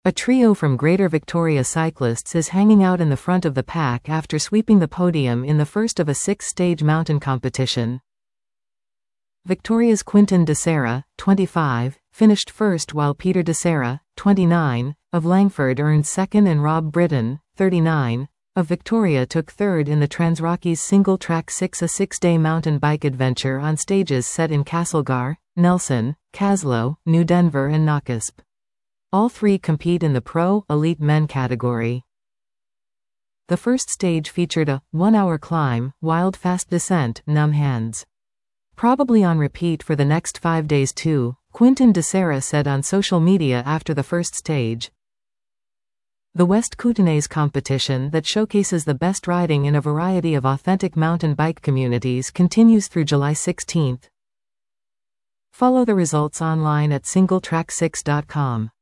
A trio from Greater Victoria cyclists is hanging out in the front of the pack after sweeping the podium in the first of a 6-stage mountain competition. Victoria's Quinton de Serra, 25, finished first while Peter de Serra, 29, of Langford earned second and Rob Britton, 39, of Victoria took third in the Transrockies Single Track 6, a 6-day mountain bike adventure on stages set in Castlegar, Nelson, Caslow, New Denver and Knockasp. All three compete in the Pro Elite Men category. The first stage featured a 1-hour climb, wild fast descent, numb hands. Probably on repeat for the next 5 days too, Quinton de Serra said on social media after the first stage. The West Kootenays competition that showcases the best riding in a variety of authentic mountain bike communities continues through July 16. Follow the results online at singletrack6.com.